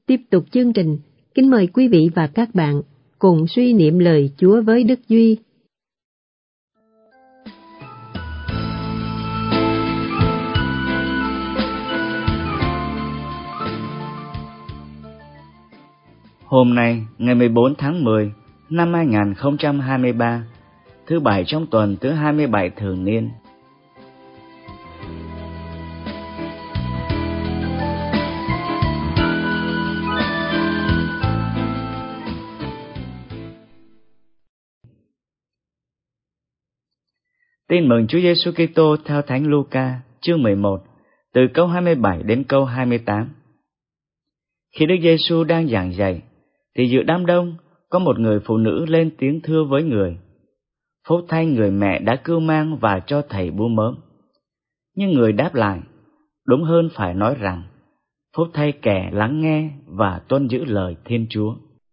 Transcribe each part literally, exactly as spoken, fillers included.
tiếp tục chương trình, kính mời quý vị và các bạn cùng suy niệm lời Chúa với Đức Duy. Hôm nay, ngày mười bốn tháng mười năm hai nghìn không trăm hai mươi ba, thứ bảy trong tuần thứ hai mươi bảy thường niên. Tin mừng Chúa Giêsu Kitô theo Thánh Luca, chương mười một, từ câu hai mươi bảy đến câu hai mươi tám. Khi Đức Giêsu đang giảng dạy, thì giữa đám đông có một người phụ nữ lên tiếng thưa với người: Phúc thay người mẹ đã cưu mang và cho thầy bú mớm. Nhưng người đáp lại, đúng hơn phải nói rằng, phúc thay kẻ lắng nghe và tuân giữ lời Thiên Chúa.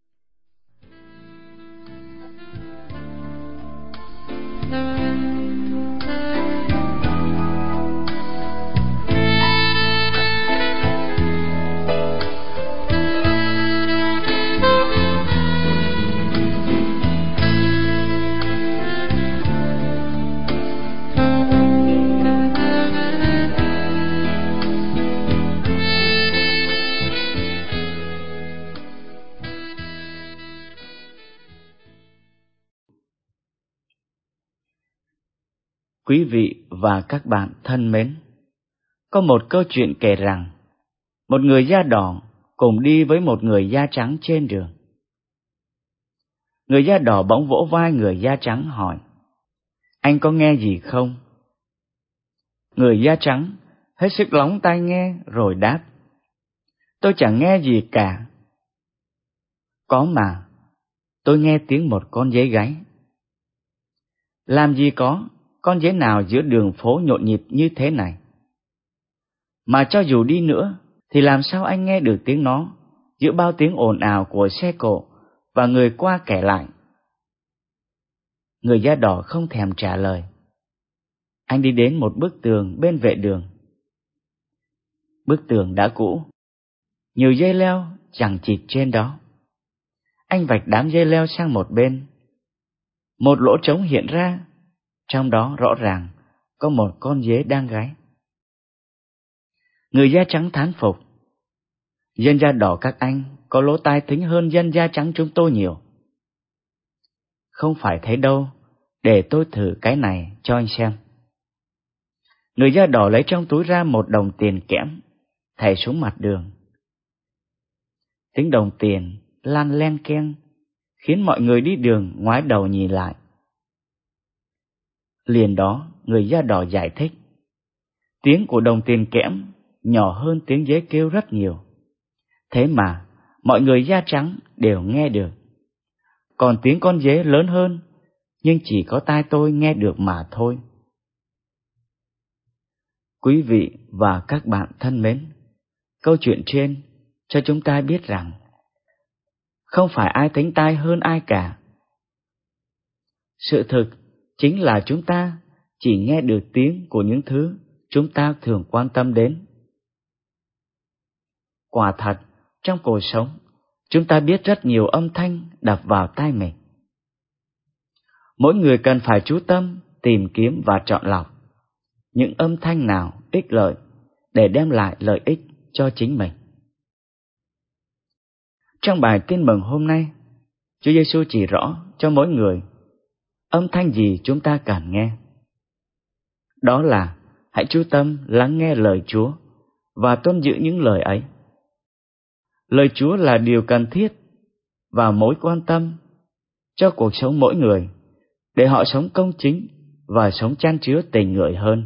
Quý vị và các bạn thân mến, có một câu chuyện kể rằng một người da đỏ cùng đi với một người da trắng trên đường. Người da đỏ bỗng vỗ vai người da trắng hỏi: Anh có nghe gì không? Người da trắng hết sức lóng tai nghe rồi đáp: Tôi chẳng nghe gì cả. Có mà, tôi nghe tiếng một con dế gáy. Làm gì có con dế nào giữa đường phố nhộn nhịp như thế này? Mà cho dù đi nữa, thì làm sao anh nghe được tiếng nó giữa bao tiếng ồn ào của xe cộ và người qua kẻ lại? Người da đỏ không thèm trả lời. Anh đi đến một bức tường bên vệ đường. Bức tường đã cũ, nhiều dây leo chằng chịt trên đó. Anh vạch đám dây leo sang một bên. Một lỗ trống hiện ra, trong đó rõ ràng có một con dế đang gáy. Người da trắng thán phục: Dân da đỏ các anh có lỗ tai thính hơn dân da trắng chúng tôi nhiều. Không phải thế đâu, để tôi thử cái này cho anh xem. Người da đỏ lấy trong túi ra một đồng tiền kẽm, thảy xuống mặt đường. Tiếng đồng tiền lan len keng, khiến mọi người đi đường ngoái đầu nhìn lại. Liền đó, người da đỏ giải thích: Tiếng của đồng tiền kẽm nhỏ hơn tiếng dế kêu rất nhiều. Thế mà, mọi người da trắng đều nghe được. Còn tiếng con dế lớn hơn, nhưng chỉ có tai tôi nghe được mà thôi. Quý vị và các bạn thân mến, câu chuyện trên cho chúng ta biết rằng không phải ai thính tai hơn ai cả. Sự thực chính là chúng ta chỉ nghe được tiếng của những thứ chúng ta thường quan tâm đến. Quả thật, trong cuộc sống, chúng ta biết rất nhiều âm thanh đập vào tai mình. Mỗi người cần phải chú tâm, tìm kiếm và chọn lọc những âm thanh nào ích lợi để đem lại lợi ích cho chính mình. Trong bài tin mừng hôm nay, Chúa Giêsu chỉ rõ cho mỗi người âm thanh gì chúng ta cần nghe. Đó là hãy chú tâm lắng nghe lời Chúa và tuân giữ những lời ấy. Lời Chúa là điều cần thiết và mối quan tâm cho cuộc sống mỗi người, để họ sống công chính và sống chan chứa tình người hơn.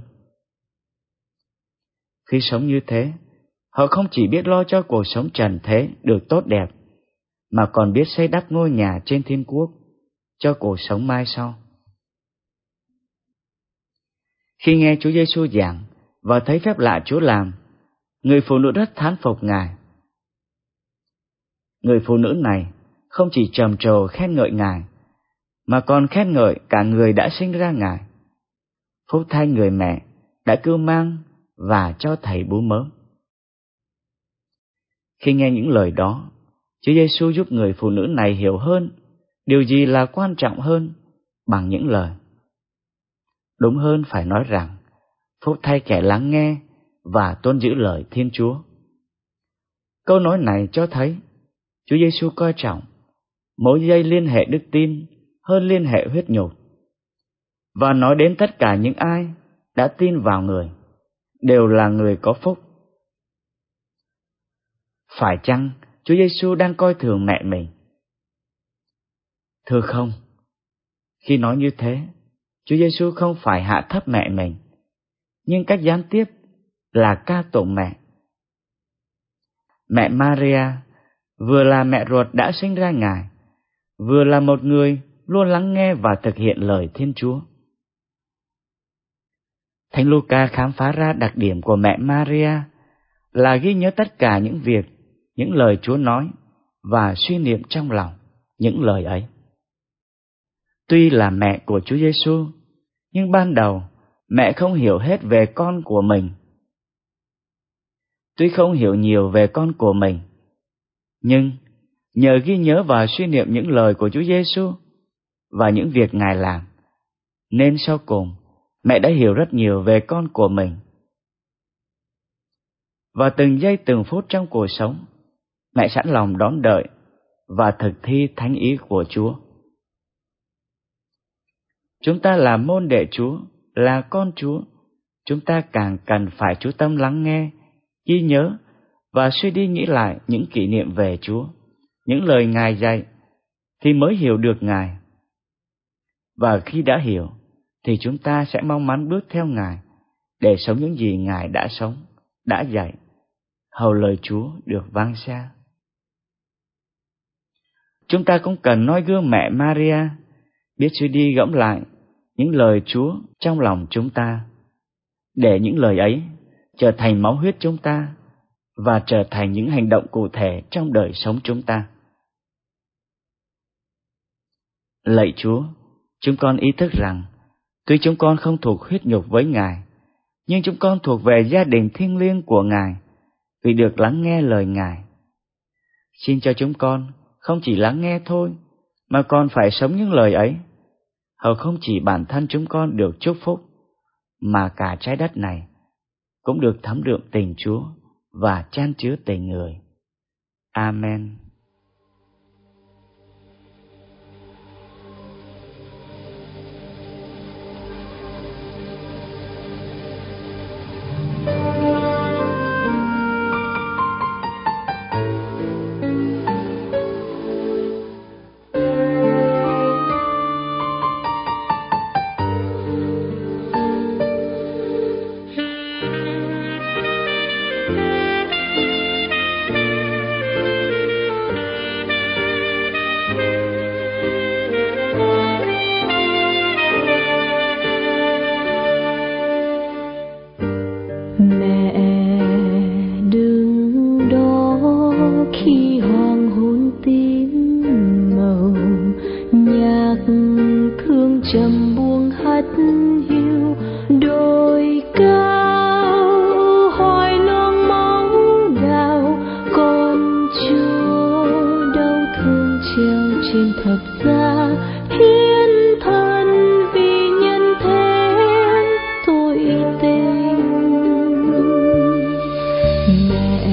Khi sống như thế, họ không chỉ biết lo cho cuộc sống trần thế được tốt đẹp, mà còn biết xây đắp ngôi nhà trên thiên quốc cho cuộc sống mai sau. Khi nghe Chúa Giêsu giảng và thấy phép lạ Chúa làm, người phụ nữ rất thán phục Ngài. Người phụ nữ này không chỉ trầm trồ khen ngợi Ngài, mà còn khen ngợi cả người đã sinh ra Ngài. Phúc thay người mẹ đã cưu mang và cho thầy bú mớm. Khi nghe những lời đó, Chúa Giêsu giúp người phụ nữ này hiểu hơn điều gì là quan trọng hơn bằng những lời. Đúng hơn phải nói rằng, phúc thay kẻ lắng nghe và tuân giữ lời Thiên Chúa. Câu nói này cho thấy Chúa Giêsu coi trọng mối dây liên hệ đức tin hơn liên hệ huyết nhục, và nói đến tất cả những ai đã tin vào người đều là người có phúc. Phải chăng Chúa Giêsu đang coi thường mẹ mình? Thưa không. Khi nói như thế, Chúa Giêsu không phải hạ thấp mẹ mình, nhưng cách gián tiếp là ca tụng mẹ. Mẹ Maria vừa là mẹ ruột đã sinh ra Ngài, vừa là một người luôn lắng nghe và thực hiện lời Thiên Chúa. Thánh Luca khám phá ra đặc điểm của mẹ Maria là ghi nhớ tất cả những việc, những lời Chúa nói và suy niệm trong lòng những lời ấy. Tuy là mẹ của Chúa Giêsu, nhưng ban đầu mẹ không hiểu hết về con của mình. Tuy không hiểu nhiều về con của mình, nhưng nhờ ghi nhớ và suy niệm những lời của Chúa Giêsu và những việc Ngài làm, nên sau cùng mẹ đã hiểu rất nhiều về con của mình. Và từng giây từng phút trong cuộc sống, mẹ sẵn lòng đón đợi và thực thi thánh ý của Chúa. Chúng ta là môn đệ Chúa, là con Chúa, chúng ta càng cần phải chú tâm lắng nghe, ghi nhớ và suy đi nghĩ lại những kỷ niệm về Chúa, những lời Ngài dạy, thì mới hiểu được Ngài. Và khi đã hiểu, thì chúng ta sẽ mong mắn bước theo Ngài để sống những gì Ngài đã sống, đã dạy, hầu lời Chúa được vang xa. Chúng ta cũng cần noi gương mẹ Maria, biết suy đi gẫm lại những lời Chúa trong lòng chúng ta, để những lời ấy trở thành máu huyết chúng ta và trở thành những hành động cụ thể trong đời sống chúng ta. Lạy Chúa, chúng con ý thức rằng tuy chúng con không thuộc huyết nhục với Ngài, nhưng chúng con thuộc về gia đình thiêng liêng của Ngài vì được lắng nghe lời Ngài. Xin cho chúng con không chỉ lắng nghe thôi, mà còn phải sống những lời ấy, hầu không chỉ bản thân chúng con được chúc phúc, mà cả trái đất này cũng được thấm đượm tình Chúa và chan chứa tình người. Amen. Trầm buông hắt hiu đôi cao, hỏi loang máu đào con Chúa đau thương treo trên thập giá, hiến thân vì nhân thế tội tình. Mẹ,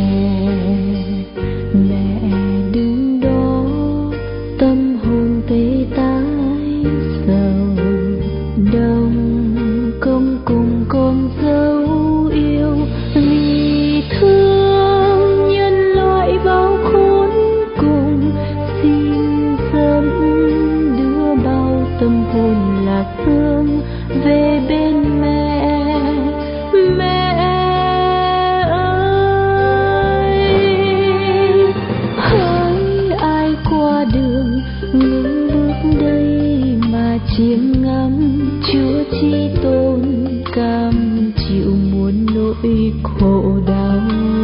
mẹ đứng đó tâm hồn tê tái sầu, đông công cùng con dấu yêu vì thương nhân loại bao khốn cùng, xin dẫn đưa bao tâm hồn lạc thương về bên mẹ. Mẹ ơi, hỡi ai qua đường ngừng bước đây mà chiêm ngắm Chúa Chi Tôn cam chịu muôn nỗi khổ đau,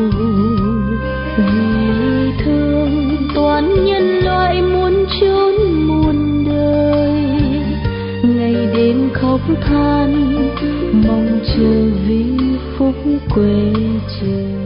vì thương toàn nhân loại muốn trốn muôn đời, ngày đêm khóc than mong chờ vinh phúc quê trời.